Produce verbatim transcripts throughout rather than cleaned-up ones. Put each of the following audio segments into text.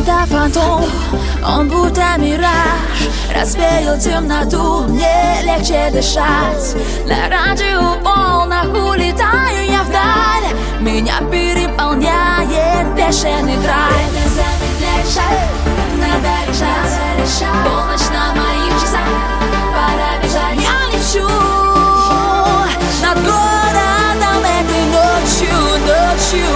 будто фантом, он будто мираж, развеял темноту, мне легче дышать. На радиоволнах улетаю я вдаль, меня переполняет бешеный драйв. Не замедляй шаг, надо решать, полночь на моих часах, пора бежать. Я лечу над городом этой ночью, ночью.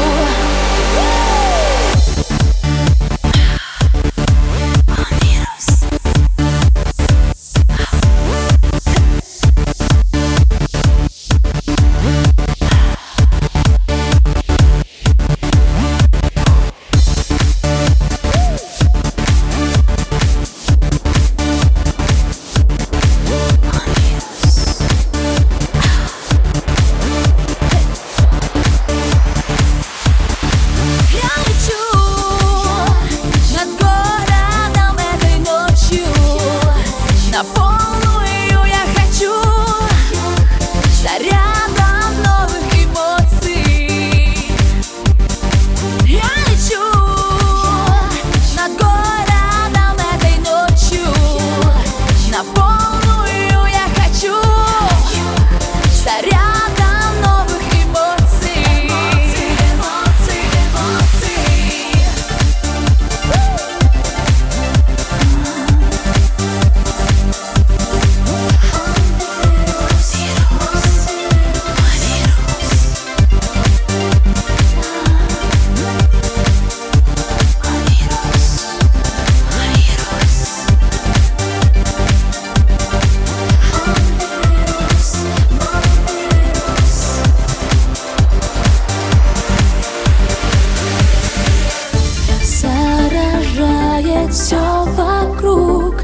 Все вокруг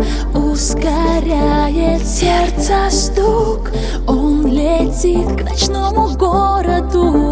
ускоряет сердце стук. Он летит к ночному городу.